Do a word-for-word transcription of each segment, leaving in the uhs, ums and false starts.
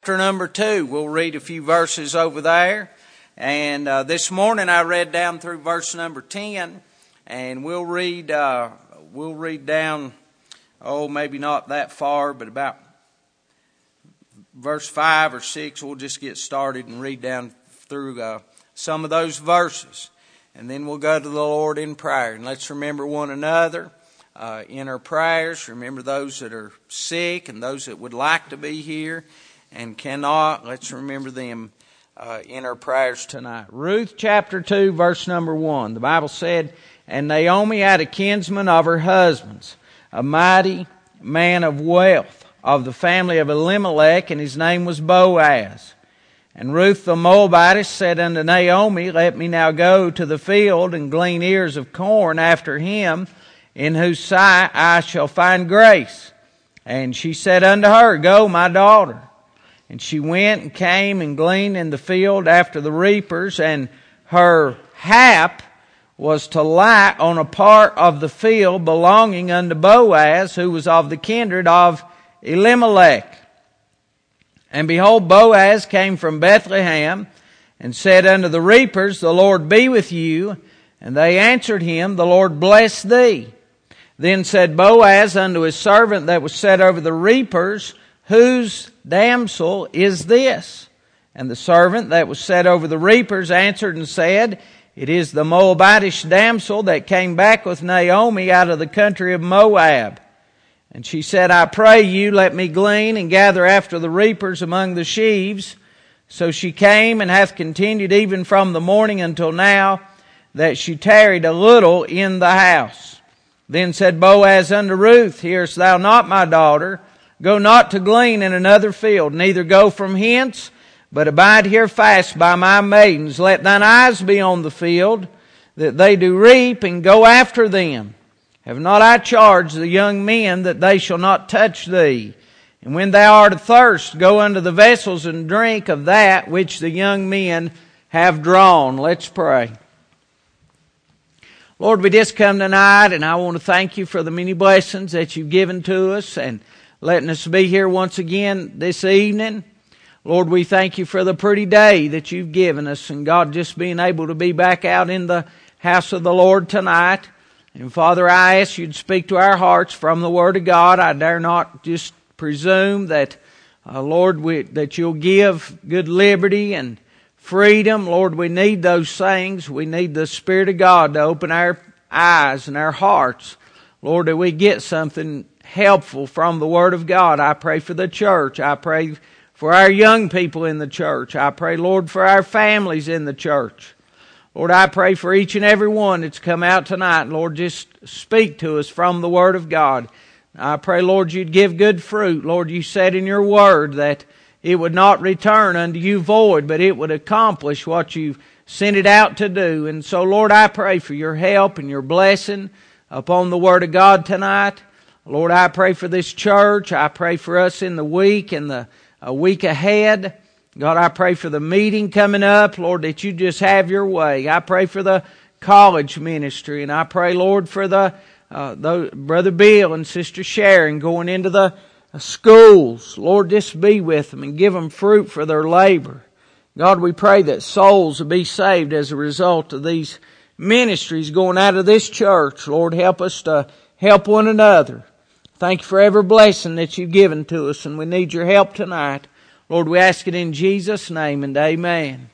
chapter number two. We'll read a few verses over there. And uh, this morning I read down through verse number ten, and we'll read uh, we'll read down, oh, maybe not that far, but about verse five or six. We'll just get started and read down through uh, some of those verses. And then we'll go to the Lord in prayer. And let's remember one another uh, in our prayers. Remember those that are sick and those that would like to be here and cannot. Let's remember them uh, in our prayers tonight. Ruth chapter two, verse number one. The Bible said, "And Naomi had a kinsman of her husband's, a mighty man of wealth, of the family of Elimelech, and his name was Boaz. And Ruth the Moabitess said unto Naomi, Let me now go to the field and glean ears of corn after him, in whose sight I shall find grace. And she said unto her, Go, my daughter. And she went and came and gleaned in the field after the reapers, and her hap was to lie on a part of the field belonging unto Boaz, who was of the kindred of Elimelech. And behold, Boaz came from Bethlehem, and said unto the reapers, The Lord be with you. And they answered him, The Lord bless thee. Then said Boaz unto his servant that was set over the reapers, Whose damsel is this? And the servant that was set over the reapers answered and said, It is the Moabitish damsel that came back with Naomi out of the country of Moab. And she said, I pray you, let me glean and gather after the reapers among the sheaves. So she came and hath continued even from the morning until now, that she tarried a little in the house. Then said Boaz unto Ruth, Hearest thou not, my daughter? Go not to glean in another field, neither go from hence, but abide here fast by my maidens. Let thine eyes be on the field, that they do reap, and go after them. Have not I charged the young men that they shall not touch thee? And when thou art athirst, go unto the vessels and drink of that which the young men have drawn." Let's pray. Lord, we just come tonight, and I want to thank you for the many blessings that you've given to us and letting us be here once again this evening. Lord, we thank you for the pretty day that you've given us, and God, just being able to be back out in the house of the Lord tonight. And Father, I ask you to speak to our hearts from the Word of God. I dare not just presume that, uh, Lord, we, that you'll give good liberty and freedom. Lord, we need those things. We need the Spirit of God to open our eyes and our hearts. Lord, that we get something helpful from the Word of God. I pray for the church. I pray for our young people in the church. I pray, Lord, for our families in the church. Lord, I pray for each and every one that's come out tonight. Lord, just speak to us from the Word of God. I pray, Lord, you'd give good fruit. Lord, you said in your Word that it would not return unto you void, but it would accomplish what you sent it out to do. And so, Lord, I pray for your help and your blessing upon the Word of God tonight. Lord, I pray for this church. I pray for us in the week and the a week ahead. God, I pray for the meeting coming up, Lord, that you just have your way. I pray for the college ministry, and I pray, Lord, for the, uh, the Brother Bill and Sister Sharon going into the uh, schools. Lord, just be with them and give them fruit for their labor. God, we pray that souls will be saved as a result of these ministries going out of this church. Lord, help us to help one another. Thank you for every blessing that you've given to us, and we need your help tonight. Lord, we ask it in Jesus' name, and amen.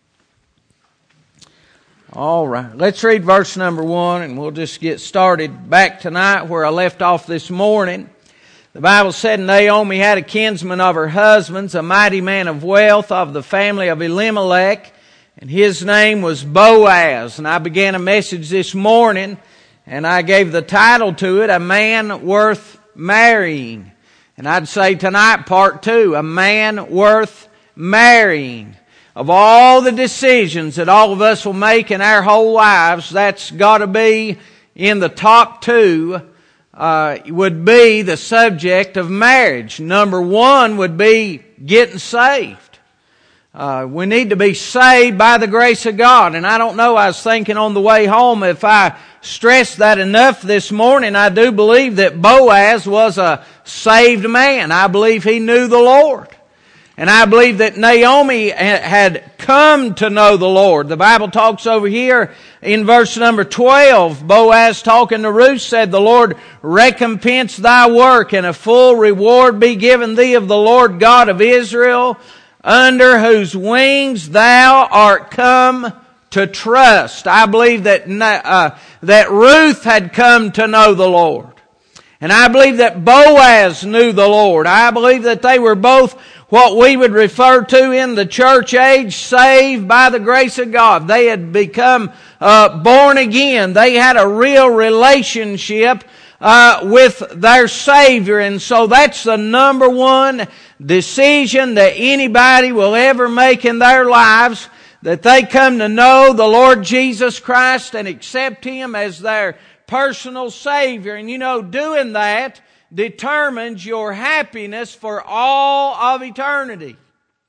All right, let's read verse number one, and we'll just get started back tonight where I left off this morning. The Bible said, Naomi had a kinsman of her husband's, a mighty man of wealth of the family of Elimelech, and his name was Boaz. And I began a message this morning, and I gave the title to it, A Man Worth Marrying. And I'd say tonight, part two, a man worth marrying. Of all the decisions that all of us will make in our whole lives, that's got to be in the top two, uh, would be the subject of marriage. Number one would be getting saved. Uh, we need to be saved by the grace of God. And I don't know, I was thinking on the way home, if I stressed that enough this morning, I do believe that Boaz was a saved man. I believe he knew the Lord. And I believe that Naomi had come to know the Lord. The Bible talks over here in verse number twelve. Boaz talking to Ruth said, "The Lord recompense thy work, and a full reward be given thee of the Lord God of Israel, under whose wings thou art come to trust." I believe that uh, that Ruth had come to know the Lord. And I believe that Boaz knew the Lord. I believe that they were both what we would refer to in the church age, saved by the grace of God. They had become uh, born again. They had a real relationship uh, with their Savior. And so that's the number one decision that anybody will ever make in their lives, that they come to know the Lord Jesus Christ and accept Him as their personal Savior. And you know, doing that determines your happiness for all of eternity.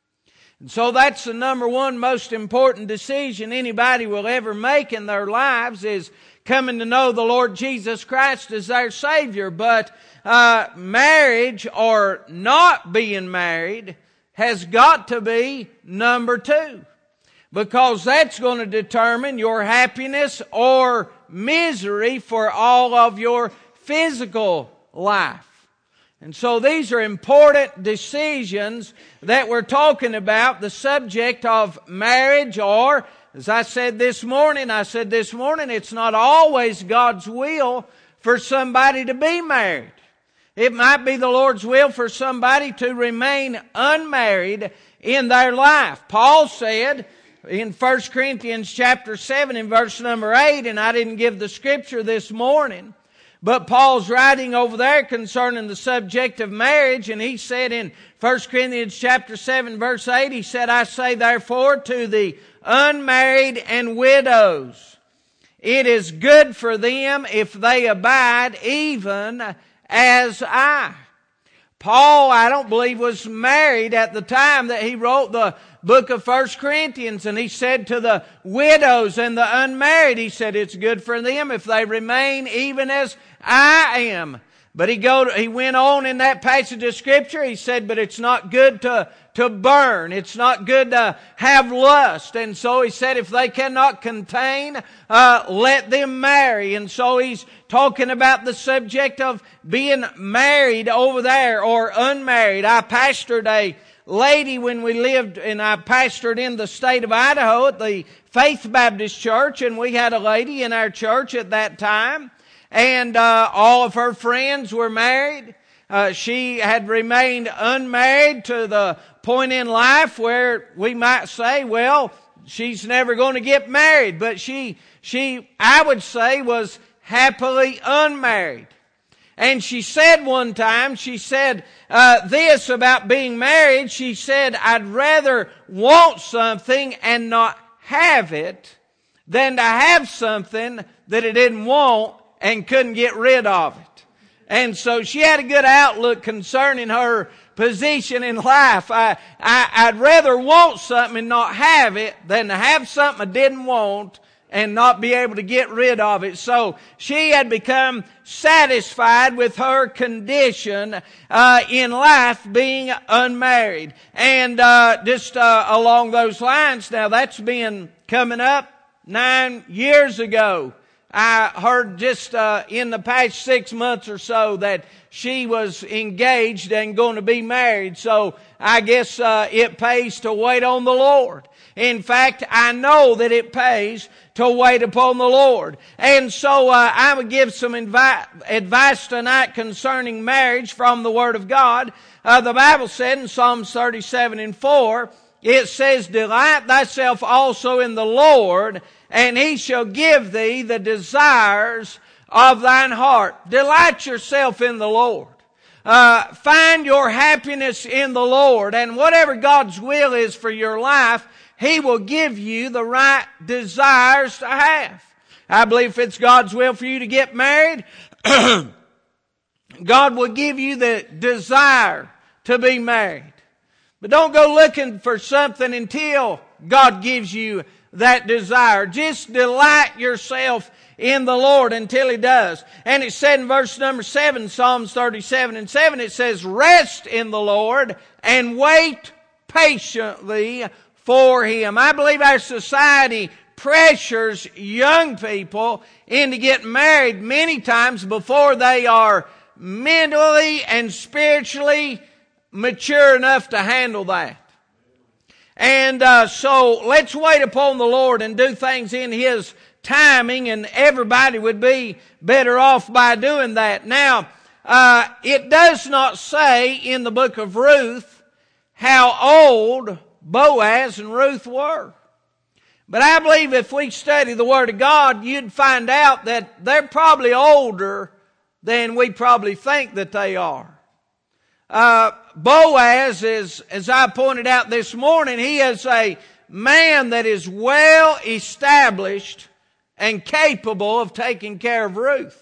And so that's the number one most important decision anybody will ever make in their lives, is coming to know the Lord Jesus Christ as their Savior. But uh, marriage or not being married has got to be number two, because that's going to determine your happiness or misery for all of your physical life. And so these are important decisions that we're talking about, the subject of marriage, or, as I said this morning, I said this morning, it's not always God's will for somebody to be married. It might be the Lord's will for somebody to remain unmarried in their life. Paul said in First Corinthians chapter seven in verse number eight, and I didn't give the scripture this morning, but Paul's writing over there concerning the subject of marriage, and he said in First Corinthians chapter seven verse eight, he said, "I say therefore to the unmarried and widows, it is good for them if they abide even as I." Paul, I don't believe, was married at the time that he wrote the book of First Corinthians, and he said to the widows and the unmarried, he said, it's good for them if they remain even as I am. But he go, he went on in that passage of Scripture, he said, but it's not good to, to burn. It's not good to have lust. And so he said, if they cannot contain, uh, let them marry. And so he's talking about the subject of being married over there or unmarried. I pastored a lady when we lived, and I pastored in the state of Idaho at the Faith Baptist Church, and we had a lady in our church at that time, and uh, all of her friends were married. Uh, she had remained unmarried to the point in life where we might say, well, she's never going to get married, but she, she, I would say, was happily unmarried. And she said one time, she said uh, this about being married. She said, I'd rather want something and not have it than to have something that I didn't want and couldn't get rid of it. And so she had a good outlook concerning her position in life. I, I, I'd rather want something and not have it than to have something I didn't want and not be able to get rid of it. So she had become satisfied with her condition uh, in life, being unmarried. And uh, just uh, along those lines, now that's been coming up nine years ago. I heard just uh, in the past six months or so that she was engaged and going to be married. So I guess uh, it pays to wait on the Lord. In fact, I know that it pays to wait upon the Lord. And so uh, I would give some invi- advice tonight concerning marriage from the Word of God. Uh, the Bible said in Psalms thirty-seven and four, it says, delight thyself also in the Lord, and He shall give thee the desires of thine heart. Delight yourself in the Lord. Uh, find your happiness in the Lord, and whatever God's will is for your life, He will give you the right desires to have. I believe if it's God's will for you to get married, God will give you the desire to be married. But don't go looking for something until God gives you that desire. Just delight yourself in the Lord until He does. And it said in verse number seven, Psalms thirty-seven and seven, it says, rest in the Lord and wait patiently for him. I believe our society pressures young people into getting married many times before they are mentally and spiritually mature enough to handle that. And uh, so let's wait upon the Lord and do things in His timing, and everybody would be better off by doing that. Now, uh, it does not say in the book of Ruth how old Boaz and Ruth were. But I believe if we study the Word of God, you'd find out that they're probably older than we probably think that they are. Uh, Boaz is, as I pointed out this morning, he is a man that is well established and capable of taking care of Ruth.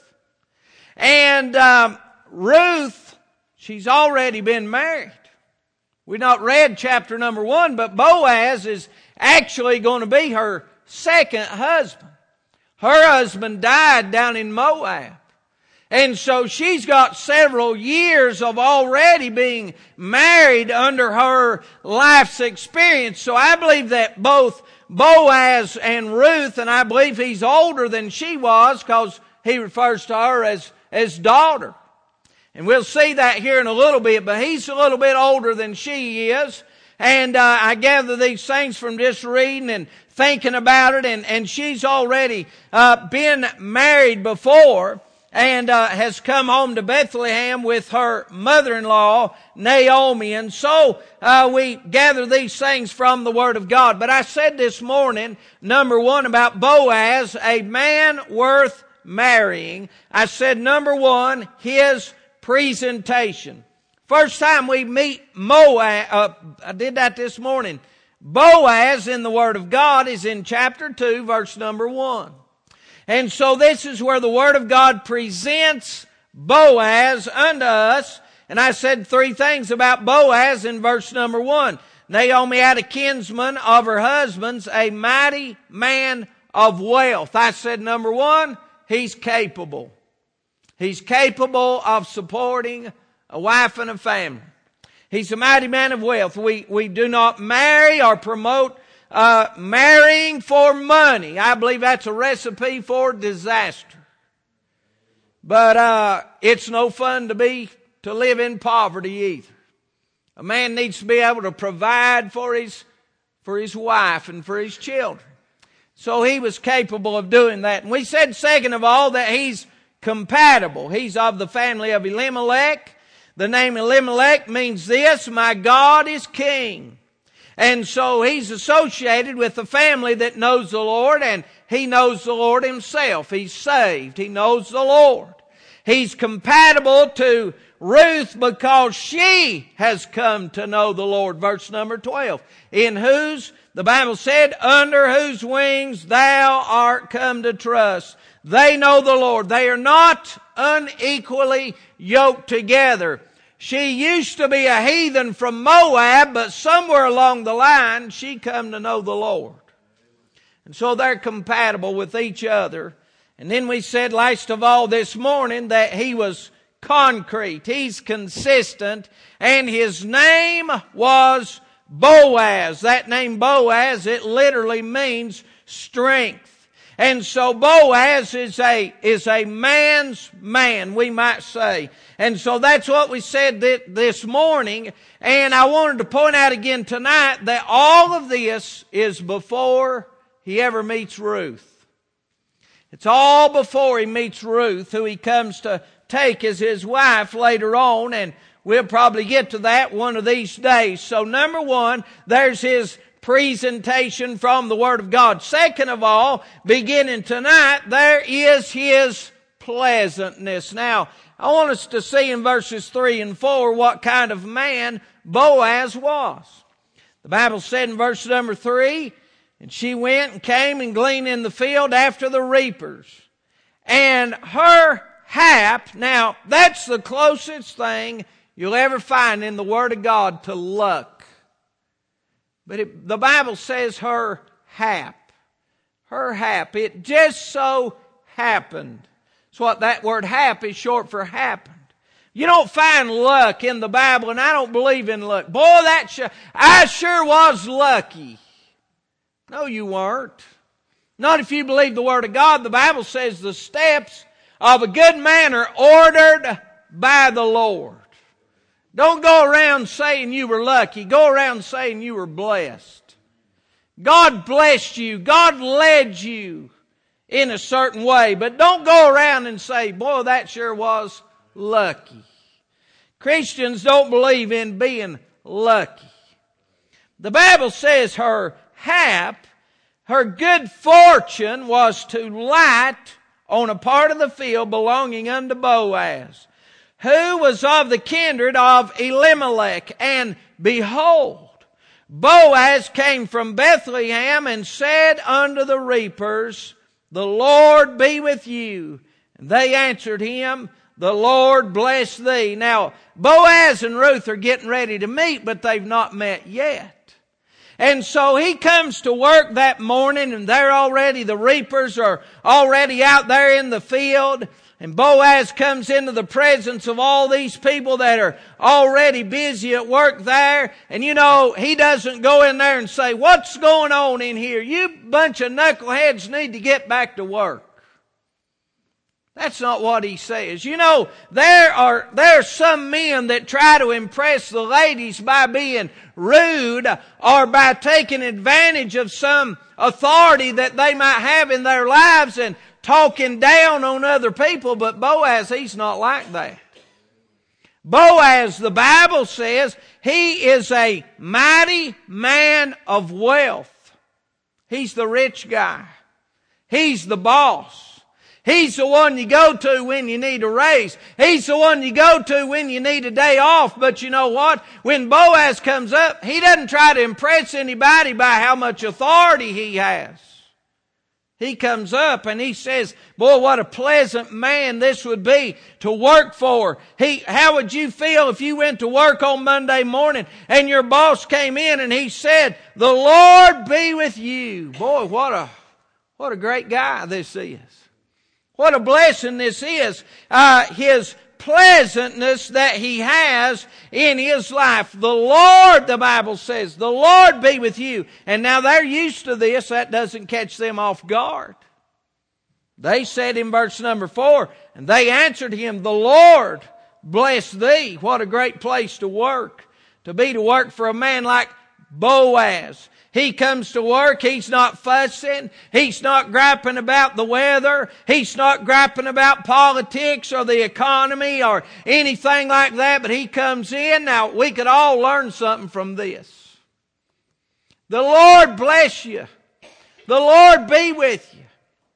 And um, Ruth, she's already been married. We've not read chapter number one, but Boaz is actually going to be her second husband. Her husband died down in Moab. And so she's got several years of already being married under her life's experience. So I believe that both Boaz and Ruth, and I believe he's older than she was because he refers to her as, as daughter. And we'll see that here in a little bit, but he's a little bit older than she is. And uh, I gather these things from just reading and thinking about it. And, and she's already uh, been married before. And uh, has come home to Bethlehem with her mother-in-law, Naomi. And so uh, we gather these things from the Word of God. But I said this morning, number one, about Boaz, a man worth marrying. I said, number one, his presentation. First time we meet Moab, uh, I did that this morning. Boaz in the Word of God is in chapter two, verse number one. And so this is where the Word of God presents Boaz unto us. And I said three things about Boaz in verse number one. Naomi had a kinsman of her husband's, a mighty man of wealth. I said number one, he's capable. He's capable of supporting a wife and a family. He's a mighty man of wealth. We, we do not marry or promote Uh, marrying for money. I believe that's a recipe for disaster. But uh, it's no fun to be to live in poverty either. A man needs to be able to provide for his for his wife and for his children. So he was capable of doing that. And we said, second of all, that he's compatible. He's of the family of Elimelech. The name Elimelech means this: my God is king. And so he's associated with a family that knows the Lord, and he knows the Lord himself. He's saved. He knows the Lord. He's compatible to Ruth because she has come to know the Lord. Verse number twelve. In whose, the Bible said, under whose wings thou art come to trust. They know the Lord. They are not unequally yoked together. She used to be a heathen from Moab, but somewhere along the line, she come to know the Lord. And so they're compatible with each other. And then we said last of all this morning that he was concrete. He's consistent. And his name was Boaz. That name Boaz, it literally means strength. And so Boaz is a, is a man's man, we might say. And so that's what we said this morning. And I wanted to point out again tonight that all of this is before he ever meets Ruth. It's all before he meets Ruth, who he comes to take as his wife later on. And we'll probably get to that one of these days. So number one, there's his presentation from the Word of God. Second of all, beginning tonight, there is his pleasantness. Now, I want us to see in verses three and four what kind of man Boaz was. The Bible said in verse number three, and she went and came and gleaned in the field after the reapers. And her hap, now that's the closest thing you'll ever find in the Word of God to luck. But it, the Bible says her hap. Her hap. It just so happened. That's what that word hap is short for happened. You don't find luck in the Bible, and I don't believe in luck. Boy, that sure, I sure was lucky. No, you weren't. Not if you believe the Word of God. The Bible says the steps of a good man are ordered by the Lord. Don't go around saying you were lucky. Go around saying you were blessed. God blessed you. God led you in a certain way. But don't go around and say, boy, that sure was lucky. Christians don't believe in being lucky. The Bible says her hap, her good fortune, was to light on a part of the field belonging unto Boaz, who was of the kindred of Elimelech. And behold, Boaz came from Bethlehem and said unto the reapers, the Lord be with you. And they answered him, the Lord bless thee. Now, Boaz and Ruth are getting ready to meet, but they've not met yet. And so he comes to work that morning, and they're already, the reapers are already out there in the field. And Boaz comes into the presence of all these people that are already busy at work there. And you know, he doesn't go in there and say, what's going on in here? You bunch of knuckleheads need to get back to work. That's not what he says. You know, there are, there are some men that try to impress the ladies by being rude or by taking advantage of some authority that they might have in their lives and talking down on other people. But Boaz, he's not like that. Boaz, the Bible says, he is a mighty man of wealth. He's the rich guy. He's the boss. He's the one you go to when you need a raise. He's the one you go to when you need a day off. But you know what? When Boaz comes up, he doesn't try to impress anybody by how much authority he has. He comes up and he says, boy, what a pleasant man this would be to work for. He, how would you feel if you went to work on Monday morning and your boss came in and he said, the Lord be with you. Boy, what a, what a great guy this is. What a blessing this is. Uh, his pleasantness that he has in his life. The Lord, the Bible says, the Lord be with you. And now they're used to this. That doesn't catch them off guard. They said in verse number four, and they answered him, the Lord bless thee. What a great place to work. To be to work for a man like Boaz. He comes to work. He's not fussing. He's not griping about the weather. He's not griping about politics or the economy or anything like that. But he comes in. Now, we could all learn something from this. The Lord bless you. The Lord be with you.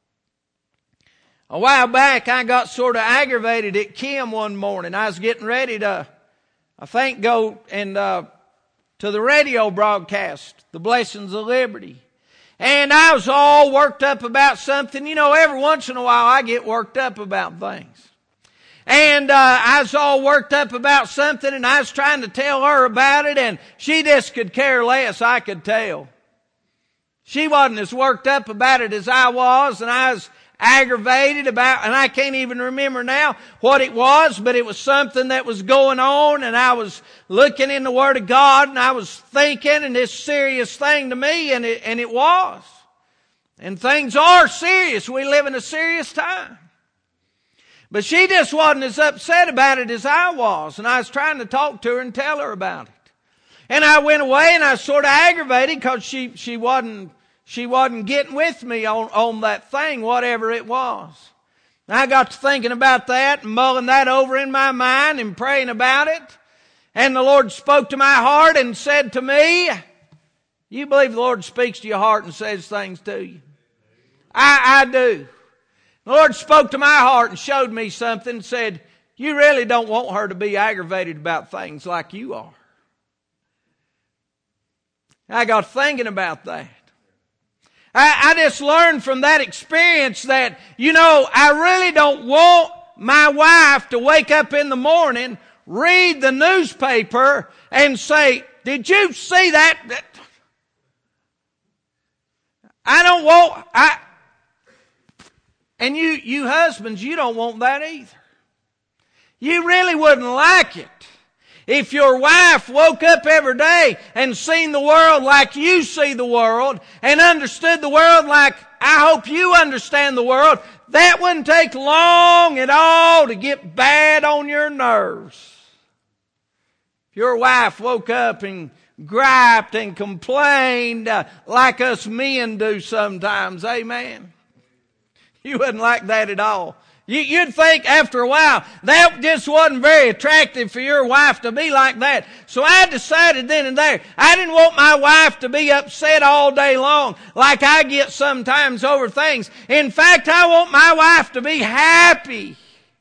A while back, I got sort of aggravated at Kim one morning. I was getting ready to, I think, go and uh, to the radio broadcast, The Blessings of Liberty. And I was all worked up about something. You know, every once in a while I get worked up about things. And uh, I was all worked up about something, and I was trying to tell her about it, and she just could care less, I could tell. She wasn't as worked up about it as I was, and I was aggravated about, and I can't even remember now what it was, but it was something that was going on, and I was looking in the Word of God, and I was thinking, and this serious thing to me, and it, and it was. And things are serious. We live in a serious time. But she just wasn't as upset about it as I was, and I was trying to talk to her and tell her about it. And I went away, and I was sort of aggravated because she, she wasn't She wasn't getting with me on, on that thing, whatever it was. And I got to thinking about that and mulling that over in my mind and praying about it. And the Lord spoke to my heart and said to me, you believe the Lord speaks to your heart and says things to you? I, I do. The Lord spoke to my heart and showed me something and said, you really don't want her to be aggravated about things like you are. I got thinking about that. I, I just learned from that experience that, you know, I really don't want my wife to wake up in the morning, read the newspaper, and say, did you see that? I don't want, I, and you, you husbands, you don't want that either. You really wouldn't like it if your wife woke up every day and seen the world like you see the world and understood the world like I hope you understand the world. That wouldn't take long at all to get bad on your nerves. If your wife woke up and griped and complained uh, like us men do sometimes, amen, you wouldn't like that at all. You'd think after a while, that just wasn't very attractive for your wife to be like that. So I decided then and there, I didn't want my wife to be upset all day long like I get sometimes over things. In fact, I want my wife to be happy.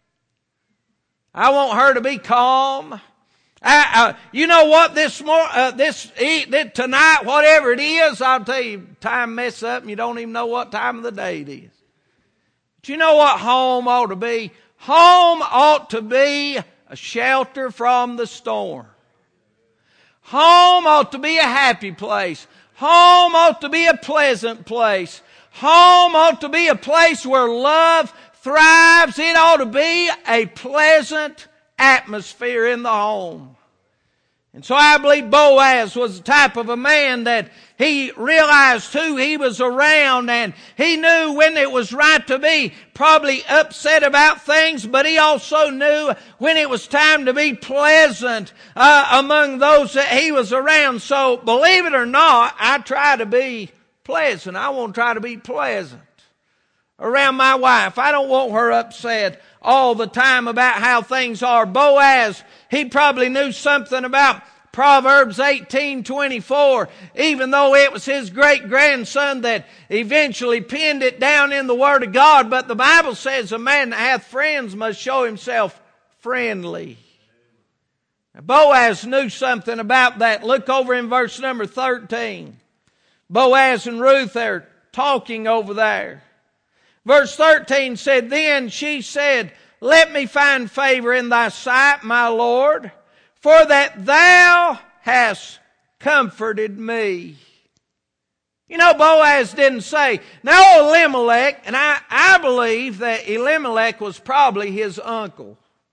I want her to be calm. I, uh, you know what, this mor- uh, this, this tonight, whatever it is, I'll tell you, time mess up and you don't even know what time of the day it is. But you know what home ought to be? Home ought to be a shelter from the storm. Home ought to be a happy place. Home ought to be a pleasant place. Home ought to be a place where love thrives. It ought to be a pleasant atmosphere in the home. And so I believe Boaz was the type of a man that he realized who he was around, and he knew when it was right to be probably upset about things, but he also knew when it was time to be pleasant uh, among those that he was around. So believe it or not, I try to be pleasant. I want to try to be pleasant around my wife. I don't want her upset all the time about how things are. Boaz, he probably knew something about Proverbs eighteen twenty-four, even though it was his great-grandson that eventually penned it down in the Word of God. But the Bible says a man that hath friends must show himself friendly. Now, Boaz knew something about that. Look over in verse number thirteen. Boaz and Ruth are talking over there. Verse thirteen said, Then she said, Let me find favor in thy sight, my Lord, for that thou hast comforted me. You know, Boaz didn't say, now Elimelech, and I, I believe that Elimelech was probably his uncle.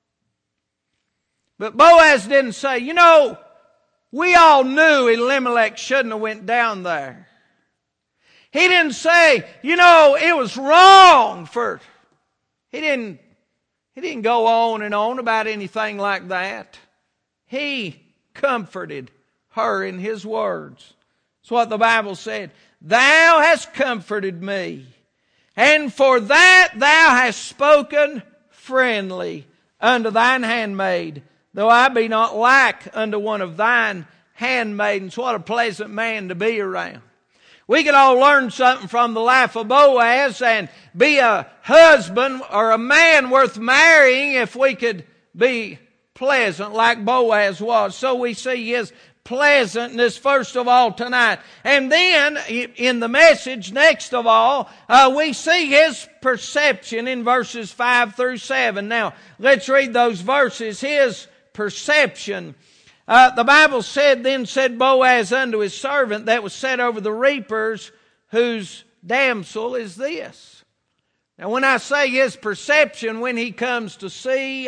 But Boaz didn't say, you know, we all knew Elimelech shouldn't have went down there. He didn't say, you know, it was wrong for, he didn't, he didn't go on and on about anything like that. He comforted her in his words. That's what the Bible said. Thou hast comforted me, and for that thou hast spoken friendly unto thine handmaid, though I be not like unto one of thine handmaidens. What a pleasant man to be around. We could all learn something from the life of Boaz and be a husband or a man worth marrying if we could be pleasant like Boaz was. So we see his pleasantness first of all tonight. And then in the message next of all, uh, we see his perception in verses five through seven. Now let's read those verses. His perception. Uh, the Bible said, Then said Boaz unto his servant that was set over the reapers, whose damsel is this. Now when I say his perception, when he comes to see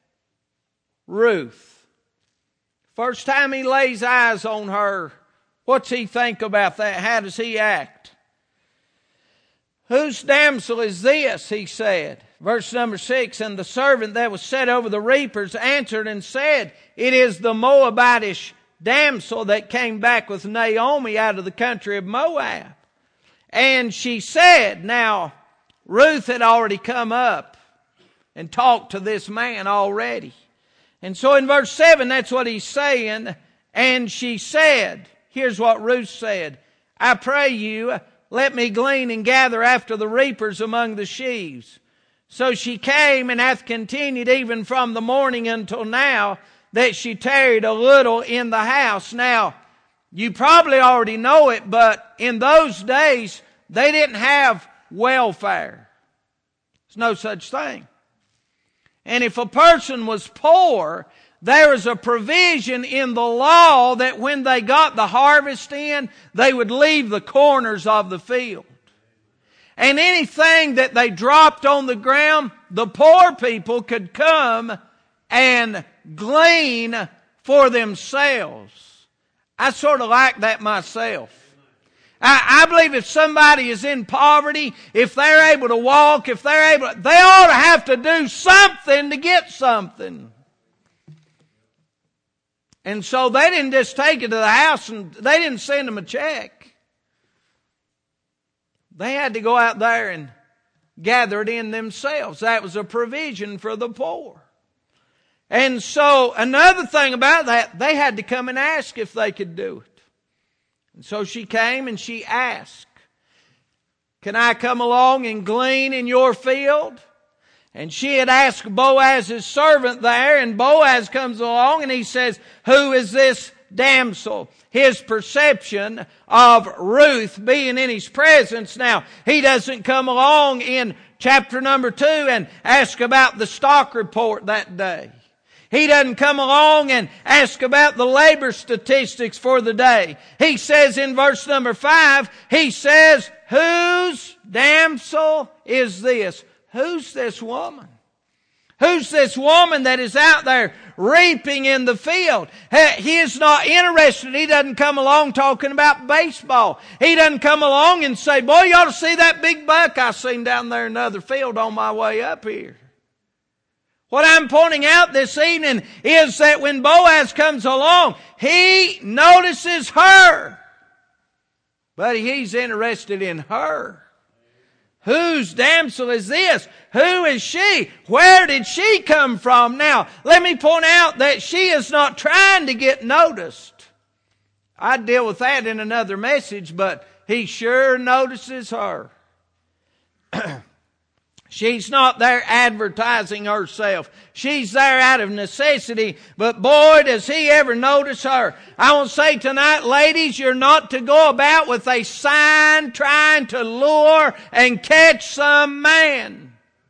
Ruth, first time he lays eyes on her, what's he think about that? How does he act? Whose damsel is this? He said. Verse number six, And the servant that was set over the reapers answered and said, It is the Moabitish damsel that came back with Naomi out of the country of Moab. And she said, now Ruth had already come up and talked to this man already. And so in verse seven, that's what he's saying. And she said, here's what Ruth said, I pray you, let me glean and gather after the reapers among the sheaves. So she came and hath continued even from the morning until now, that she tarried a little in the house. Now, you probably already know it, but in those days, they didn't have welfare. There's no such thing. And if a person was poor, there was a provision in the law that when they got the harvest in, they would leave the corners of the field. And anything that they dropped on the ground, the poor people could come and glean for themselves. I sort of like that myself. I, I believe if somebody is in poverty, if they're able to walk, if they're able, they ought to have to do something to get something. And so they didn't just take it to the house and they didn't send them a check. They had to go out there and gather it in themselves. That was a provision for the poor. And so another thing about that, they had to come and ask if they could do it. And so she came and she asked, "Can I come along and glean in your field?" And she had asked Boaz's servant there, and Boaz comes along and he says, "Who is this damsel?" His perception of Ruth being in his presence. Now, he doesn't come along in chapter number two and ask about the stock report that day. He doesn't come along and ask about the labor statistics for the day. He says in verse number five, he says, "Whose damsel is this?" Who's this woman? Who's this woman that is out there reaping in the field? He is not interested. He doesn't come along talking about baseball. He doesn't come along and say, "Boy, you ought to see that big buck I seen down there in another field on my way up here." What I'm pointing out this evening is that when Boaz comes along, he notices her. But he's interested in her. Whose damsel is this? Who is she? Where did she come from? Now, let me point out that she is not trying to get noticed. I'd deal with that in another message, but he sure notices her. She's not there advertising herself. She's there out of necessity. But boy, does he ever notice her. I want to say tonight, ladies, you're not to go about with a sign trying to lure and catch some man.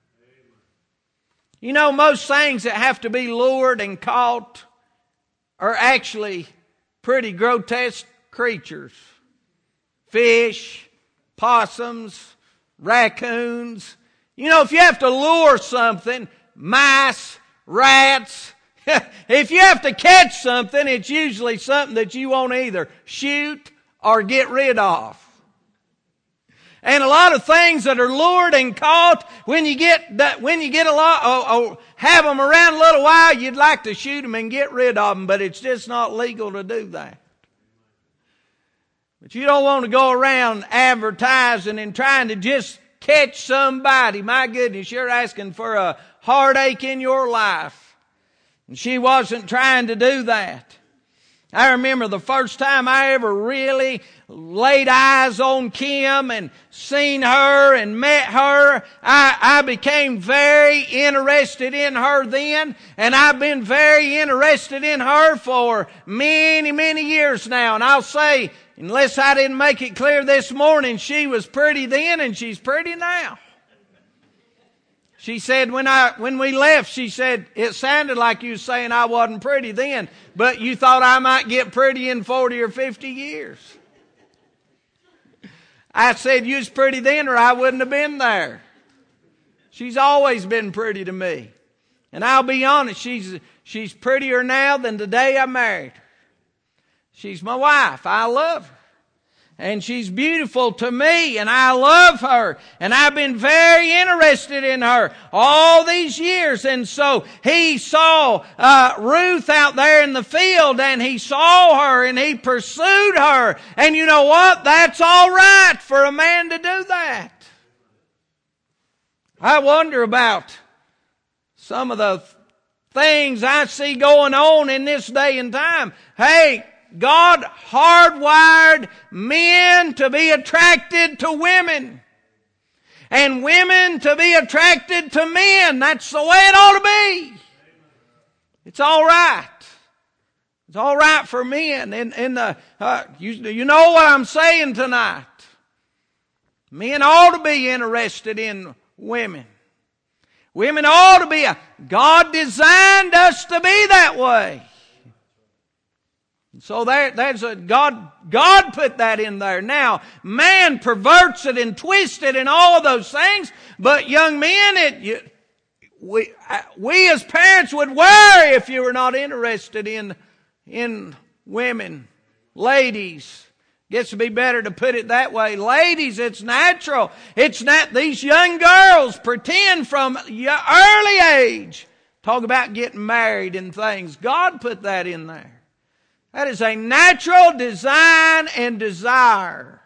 You know, most things that have to be lured and caught are actually pretty grotesque creatures. Fish, possums, raccoons. You know, if you have to lure something, mice, rats, if you have to catch something, it's usually something that you won't either shoot or get rid of. And a lot of things that are lured and caught, when you get that, when you get a lot, or, or have them around a little while, you'd like to shoot them and get rid of them, but it's just not legal to do that. But you don't want to go around advertising and trying to just catch somebody. My goodness, you're asking for a heartache in your life. And she wasn't trying to do that. I remember the first time I ever really laid eyes on Kim and seen her and met her. I, I became very interested in her then, and I've been very interested in her for many, many years now. And I'll say, unless I didn't make it clear this morning, she was pretty then and she's pretty now. She said when I when we left, she said, "It sounded like you were saying I wasn't pretty then, but you thought I might get pretty in forty or fifty years. I said, "You was pretty then or I wouldn't have been there." She's always been pretty to me. And I'll be honest, she's she's prettier now than the day I married her. She's my wife. I love her. And she's beautiful to me, and I love her. And I've been very interested in her all these years. And so he saw uh, Ruth out there in the field, and he saw her, and he pursued her. And you know what? That's all right for a man to do that. I wonder about some of the things I see going on in this day and time. Hey, God hardwired men to be attracted to women. And women to be attracted to men. That's the way it ought to be. It's all right. It's all right for men. In, in the, uh, you, you know what I'm saying tonight. Men ought to be interested in women. Women ought to be. A, God designed us to be that way. So there, there's a God. God put that in there. Now, man perverts it and twists it and all of those things. But young men, it you, we, we as parents would worry if you were not interested in, in women. Ladies. Gets to be better to put it that way. Ladies, it's natural. It's not these young girls pretend from early age. Talk about getting married and things. God put that in there. That is a natural design and desire.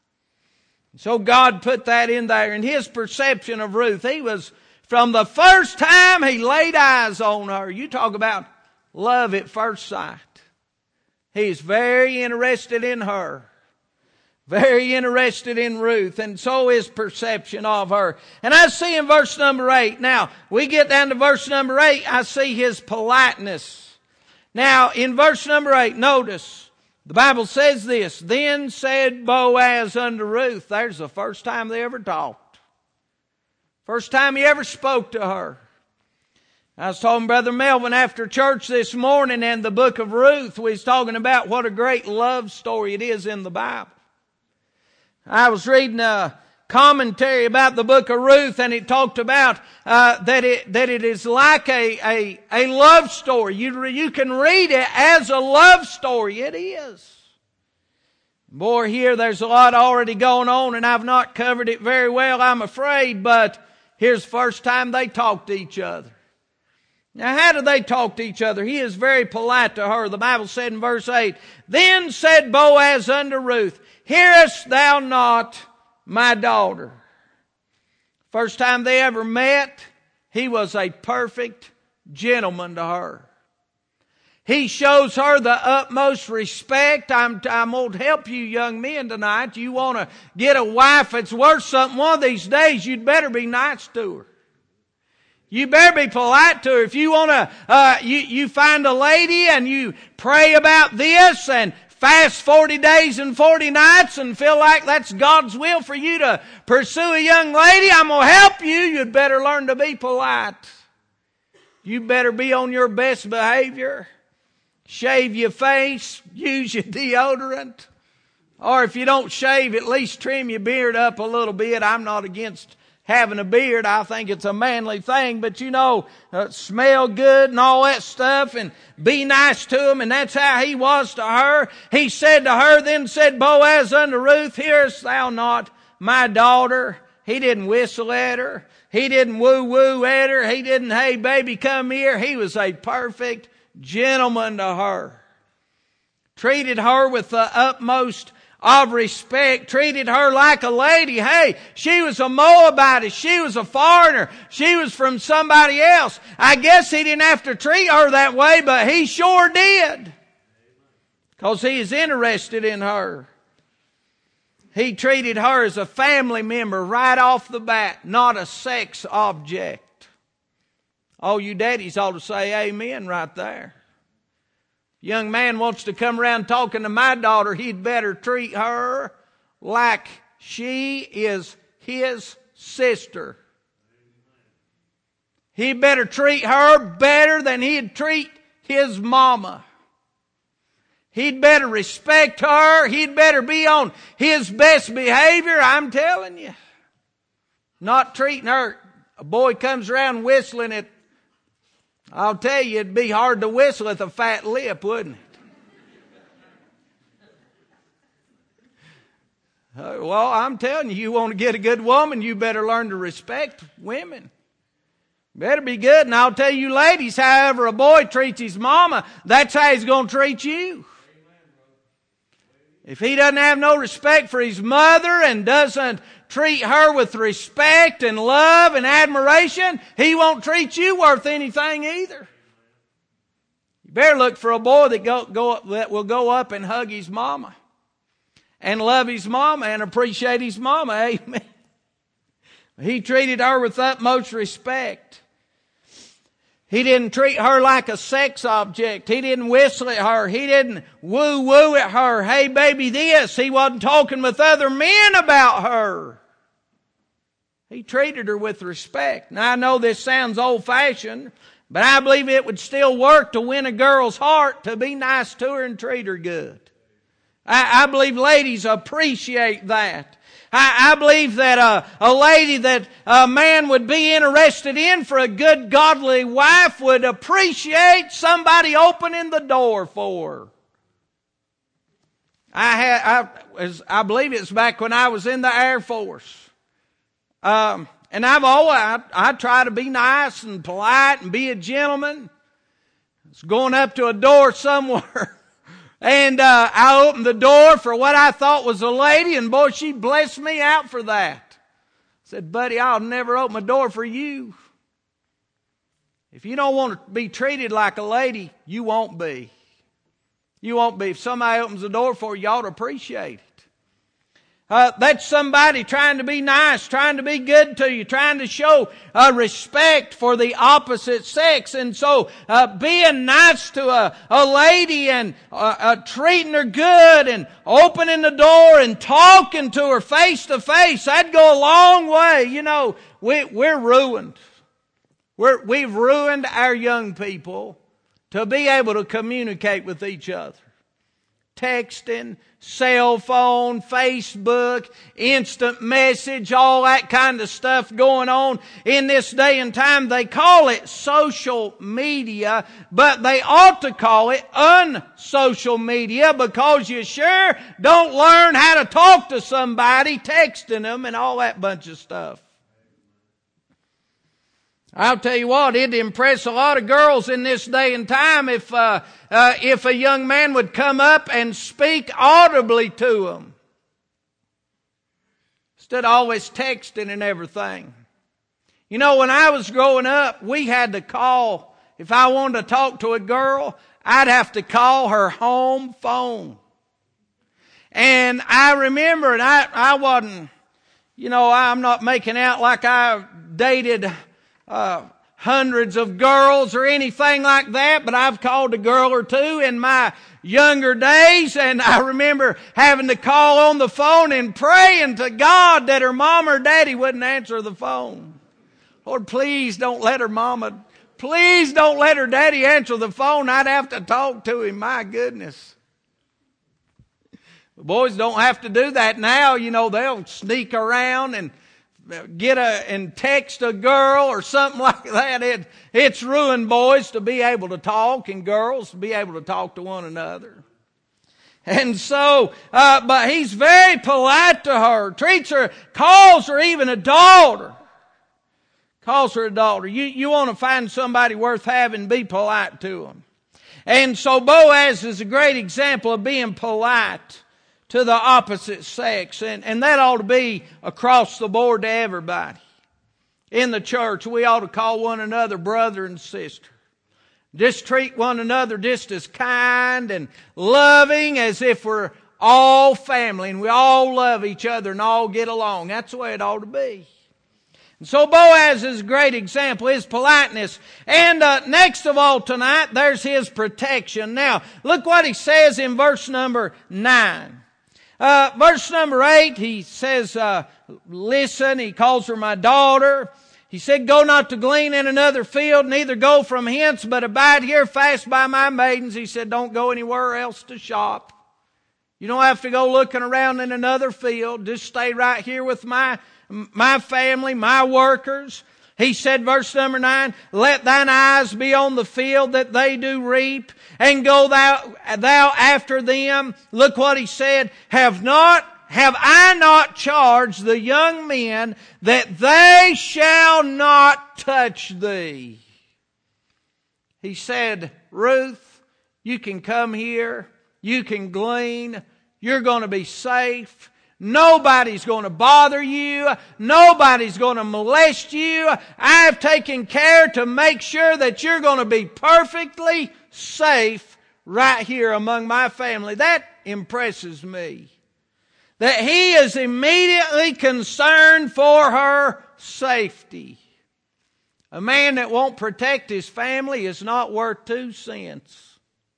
So God put that in there. In His perception of Ruth, He was, from the first time He laid eyes on her, you talk about love at first sight. He's very interested in her. Very interested in Ruth, and so his perception of her. And I see in verse number eight, now, we get down to verse number eight, I see his politeness. Now, in verse number eight, notice, the Bible says this, Then said Boaz unto Ruth. There's the first time they ever talked. First time he ever spoke to her. I was talking to Brother Melvin after church this morning, and the book of Ruth, we was talking about what a great love story it is in the Bible. I was reading a commentary about the book of Ruth, and it talked about uh, that it that it is like a a, a love story. You you can read it as a love story. It is. Boy, here there's a lot already going on, and I've not covered it very well, I'm afraid. But here's the first time they talked to each other. Now, how do they talk to each other? He is very polite to her. The Bible said in verse eight, Then said Boaz unto Ruth, Hearest thou not my daughter? First time they ever met, he was a perfect gentleman to her. He shows her the utmost respect. I'm, I'm going to help you young men tonight. You want to get a wife that's worth something one of these days, you'd better be nice to her. You better be polite to her. If you want to, uh, you, you find a lady and you pray about this and fast forty days and forty nights and feel like that's God's will for you to pursue a young lady, I'm going to help you. You'd better learn to be polite. You better be on your best behavior. Shave your face. Use your deodorant. Or if you don't shave, at least trim your beard up a little bit. I'm not against having a beard. I think it's a manly thing, but you know, uh, smell good and all that stuff and be nice to him. And that's how he was to her. He said to her, Then said Boaz unto Ruth, Hearest thou not my daughter? He didn't whistle at her. He didn't woo-woo at her. He didn't, hey baby, come here. He was a perfect gentleman to her. Treated her with the utmost of respect, treated her like a lady. Hey, she was a Moabite. She was a foreigner. She was from somebody else. I guess he didn't have to treat her that way, but he sure did. Because he is interested in her. He treated her as a family member right off the bat, not a sex object. All you daddies ought to say amen right there. Young man wants to come around talking to my daughter, he'd better treat her like she is his sister. He better treat her better than he'd treat his mama. He'd better respect her. He'd better be on his best behavior, I'm telling you. Not treating her. A boy comes around whistling at I'll tell you, it'd be hard to whistle with a fat lip, wouldn't it? Uh, well, I'm telling you, you want to get a good woman, you better learn to respect women. Better be good. And I'll tell you ladies, however a boy treats his mama, that's how he's going to treat you. If he doesn't have no respect for his mother and doesn't treat her with respect and love and admiration, he won't treat you worth anything either. You better look for a boy that go, go that will go up and hug his mama and love his mama and appreciate his mama. Amen. He treated her with utmost respect. He didn't treat her like a sex object. He didn't whistle at her. He didn't woo-woo at her. Hey, baby, this. He wasn't talking with other men about her. He treated her with respect. Now, I know this sounds old-fashioned, but I believe it would still work to win a girl's heart to be nice to her and treat her good. I, I believe ladies appreciate that. I, I believe that a, a lady that a man would be interested in for a good godly wife would appreciate somebody opening the door for her. I had, I, as I believe it's back when I was in the Air Force. Um, and I've always, I, I try to be nice and polite and be a gentleman. It's going up to a door somewhere. And uh, I opened the door for what I thought was a lady, and boy, she blessed me out for that. I said, buddy, I'll never open a door for you. If you don't want to be treated like a lady, you won't be. You won't be. If somebody opens the door for you, you ought to appreciate it. Uh, that's somebody trying to be nice, trying to be good to you, trying to show uh, respect for the opposite sex. And so uh, being nice to a, a lady and uh, uh, treating her good and opening the door and talking to her face to face, that'd go a long way. You know, we, we're ruined. We're, we've ruined our young people to be able to communicate with each other. Texting, cell phone, Facebook, instant message, all that kind of stuff going on in this day and time. They call it social media, but they ought to call it unsocial media, because you sure don't learn how to talk to somebody texting them and all that bunch of stuff. I'll tell you what, it'd impress a lot of girls in this day and time if uh, uh, if a young man would come up and speak audibly to them, instead of always texting and everything. You know, when I was growing up, we had to call. If I wanted to talk to a girl, I'd have to call her home phone. And I remember, and I, I wasn't, you know, I'm not making out like I dated Uh, hundreds of girls or anything like that, but I've called a girl or two in my younger days, and I remember having to call on the phone and praying to God that her mom or daddy wouldn't answer the phone. Lord, please don't let her mama, please don't let her daddy answer the phone. I'd have to talk to him. My goodness. The boys don't have to do that now. You know, they'll sneak around and get a and text a girl or something like that. It, it's ruined boys to be able to talk and girls to be able to talk to one another. And so, uh, but he's very polite to her, treats her, calls her even a daughter. Calls her a daughter. You, you want to find somebody worth having, be polite to them. And so Boaz is a great example of being polite to the opposite sex. And, and that ought to be across the board to everybody. In the church, we ought to call one another brother and sister. Just treat one another just as kind and loving as if we're all family and we all love each other and all get along. That's the way it ought to be. And so Boaz is a great example, his politeness. And uh, next of all tonight, there's his protection. Now, look what he says in verse number nine. Uh, verse number eight, he says, uh, listen, he calls her my daughter. He said, go not to glean in another field, neither go from hence, but abide here fast by my maidens. He said, don't go anywhere else to shop. You don't have to go looking around in another field. Just stay right here with my, my family, my workers. He said, verse number nine, let thine eyes be on the field that they do reap, and go thou, thou after them. Look what he said, have not, have I not charged the young men that they shall not touch thee? He said, Ruth, you can come here, you can glean, you're going to be safe. Nobody's going to bother you. Nobody's going to molest you. I've taken care to make sure that you're going to be perfectly safe right here among my family. That impresses me. That he is immediately concerned for her safety. A man that won't protect his family is not worth two cents.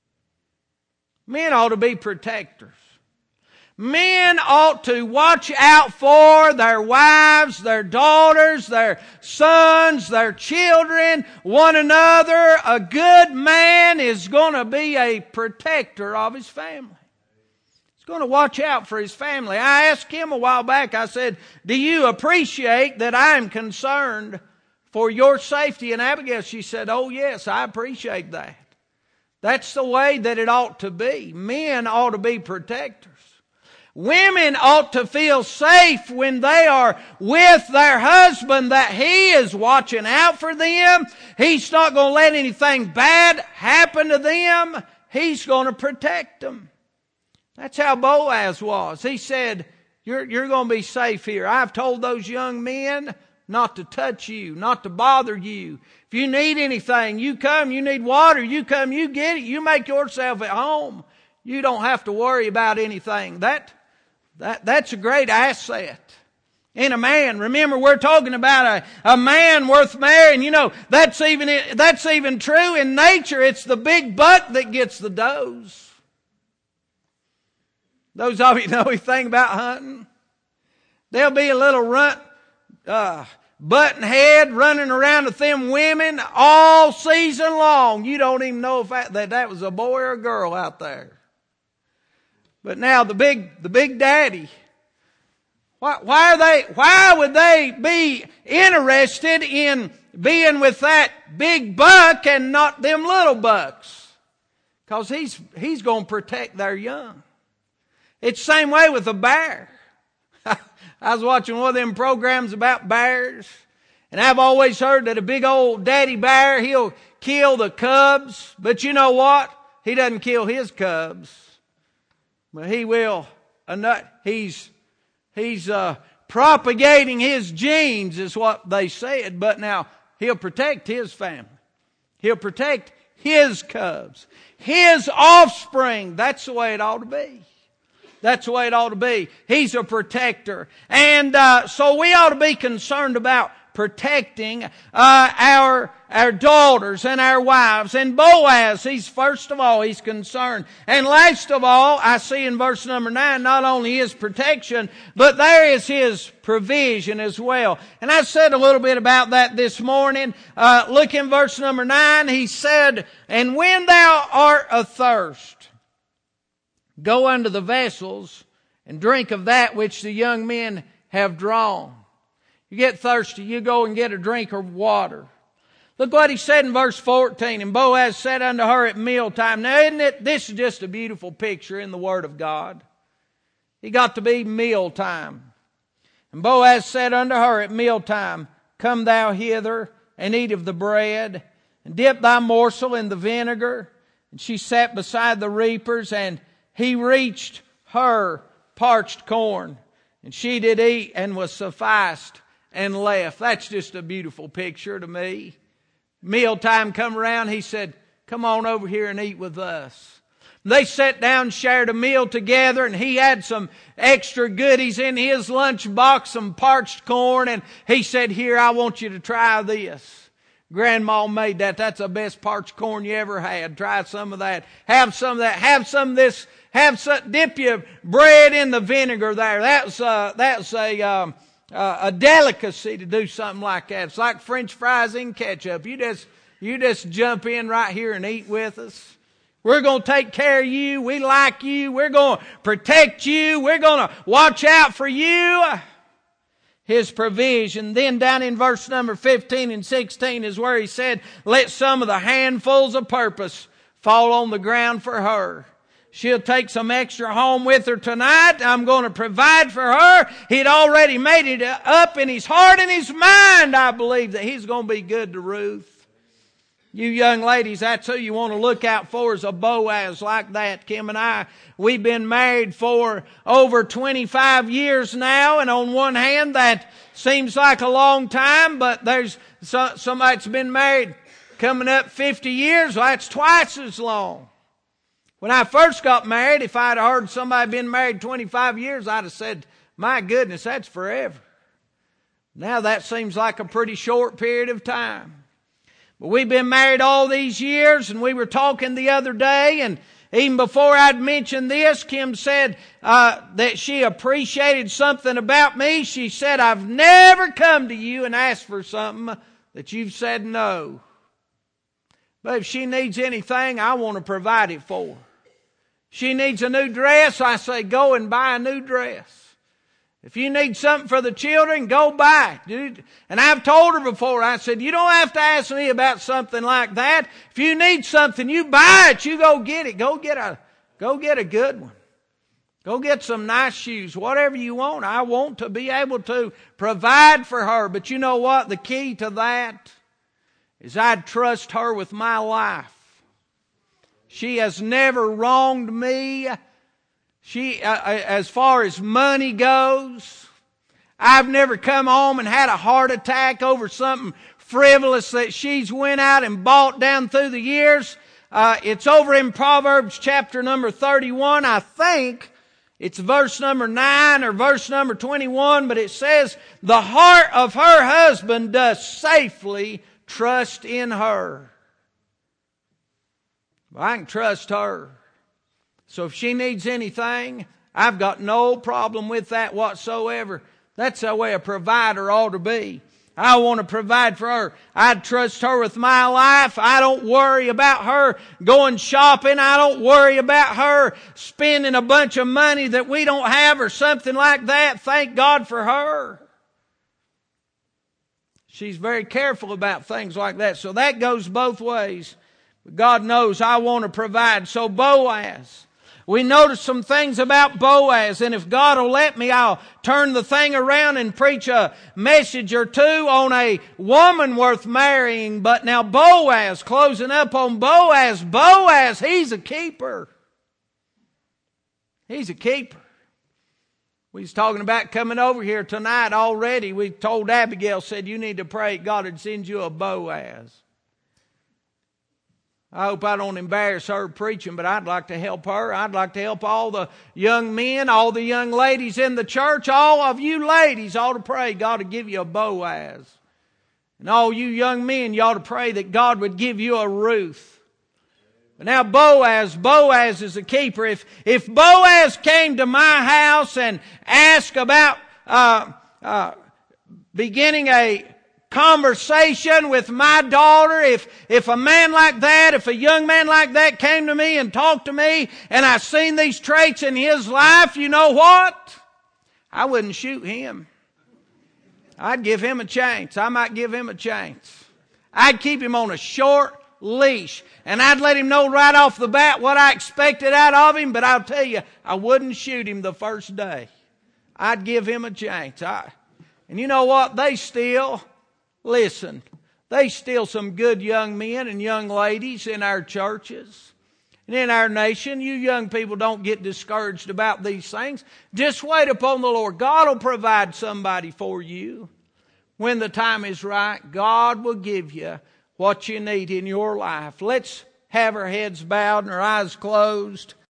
Men ought to be protectors. Men ought to watch out for their wives, their daughters, their sons, their children, one another. A good man is going to be a protector of his family. He's going to watch out for his family. I asked him a while back, I said, do you appreciate that I'm concerned for your safety? And Abigail, she said, oh yes, I appreciate that. That's the way that it ought to be. Men ought to be protectors. Women ought to feel safe when they are with their husband, that he is watching out for them. He's not going to let anything bad happen to them. He's going to protect them. That's how Boaz was. He said, you're, you're going to be safe here. I've told those young men not to touch you, not to bother you. If you need anything, you come. You need water, you come, you get it. You make yourself at home. You don't have to worry about anything. That That, that's a great asset in a man. Remember, we're talking about a, a man worth marrying. You know, that's even, that's even true in nature. It's the big buck that gets the does. Those of you know anything about hunting? There'll be a little runt, uh, button head running around with them women all season long. You don't even know if that, that, that was a boy or a girl out there. But now the big, the big daddy, why, why are they, why would they be interested in being with that big buck and not them little bucks? Because he's, he's going to protect their young. It's the same way with a bear. I was watching one of them programs about bears, and I've always heard that a big old daddy bear, he'll kill the cubs, but you know what? He doesn't kill his cubs. But he will, he's, he's uh, propagating his genes is what they said. But now he'll protect his family. He'll protect his cubs, his offspring. That's the way it ought to be. That's the way it ought to be. He's a protector. And uh, so we ought to be concerned about protecting uh, our our daughters and our wives. And Boaz, he's first of all, he's concerned. And last of all, I see in verse number nine, not only his protection, but there is his provision as well. And I said a little bit about that this morning. Uh, look in verse number nine. He said, and when thou art athirst, go unto the vessels and drink of that which the young men have drawn. You get thirsty, you go and get a drink of water. Look what he said in verse fourteen. And Boaz said unto her at mealtime. Now isn't it, this is just a beautiful picture in the Word of God. He got to be mealtime. And Boaz said unto her at mealtime, come thou hither and eat of the bread, and dip thy morsel in the vinegar. And she sat beside the reapers, and he reached her parched corn. And she did eat and was sufficed and left. That's just a beautiful picture to me. Mealtime come around, he said, come on over here and eat with us. They sat down, shared a meal together, and he had some extra goodies in his lunchbox, some parched corn, and he said, here, I want you to try this. Grandma made that. That's the best parched corn you ever had. Try some of that. Have some of that. Have some of this. Have some, dip your bread in the vinegar there. That's, uh, that's a, um, uh, a delicacy to do something like that. It's like French fries in ketchup. You just, you just jump in right here and eat with us. We're going to take care of you. We like you. We're going to protect you. We're going to watch out for you. His provision. Then down in verse number fifteen and sixteen is where he said, let some of the handfuls of purpose fall on the ground for her. She'll take some extra home with her tonight. I'm going to provide for her. He'd already made it up in his heart and his mind, I believe, that he's going to be good to Ruth. You young ladies, that's who you want to look out for, is a Boaz like that. Kim and I, we've been married for over twenty-five years now, and on one hand, that seems like a long time, but there's somebody that's been married coming up fifty years, well, that's twice as long. When I first got married, if I'd heard somebody been married twenty-five years, I'd have said, my goodness, that's forever. Now that seems like a pretty short period of time. But we've been married all these years, and we were talking the other day, and even before I'd mentioned this, Kim said uh, that she appreciated something about me. She said, I've never come to you and asked for something that you've said no. But if she needs anything, I want to provide it for her. She needs a new dress, I say, go and buy a new dress. If you need something for the children, go buy it. And I've told her before, I said, you don't have to ask me about something like that. If you need something, you buy it. You go get it. Go get a, go get a good one. Go get some nice shoes. Whatever you want. I want to be able to provide for her. But you know what? The key to that is I'd trust her with my life. She has never wronged me. She, uh, as far as money goes, I've never come home and had a heart attack over something frivolous that she's went out and bought down through the years. Uh, it's over in Proverbs chapter number thirty-one. I think it's verse number nine or verse number twenty-one, but it says, the heart of her husband does safely trust in her. Well, I can trust her. So if she needs anything, I've got no problem with that whatsoever. That's the way a provider ought to be. I want to provide for her. I trust her with my life. I don't worry about her going shopping. I don't worry about her spending a bunch of money that we don't have or something like that. Thank God for her. She's very careful about things like that. So that goes both ways. God knows I want to provide. So Boaz, we notice some things about Boaz, and if God will let me, I'll turn the thing around and preach a message or two on a woman worth marrying. But now Boaz, closing up on Boaz, Boaz, he's a keeper. He's a keeper. We was talking about coming over here tonight already. We told Abigail, said, you need to pray God would send you a Boaz. I hope I don't embarrass her preaching, but I'd like to help her. I'd like to help all the young men, all the young ladies in the church. All of you ladies ought to pray God to give you a Boaz. And all you young men, you ought to pray that God would give you a Ruth. But now Boaz, Boaz is a keeper. If, if Boaz came to my house and asked about uh, uh, beginning a conversation with my daughter, if if a man like that, if a young man like that came to me and talked to me and I seen these traits in his life, you know what? I wouldn't shoot him. I'd give him a chance. I might give him a chance. I'd keep him on a short leash and I'd let him know right off the bat what I expected out of him, but I'll tell you, I wouldn't shoot him the first day. I'd give him a chance. I, and you know what? They still Listen, there's still some good young men and young ladies in our churches and in our nation. You young people don't get discouraged about these things. Just wait upon the Lord. God will provide somebody for you. When the time is right, God will give you what you need in your life. Let's have our heads bowed and our eyes closed.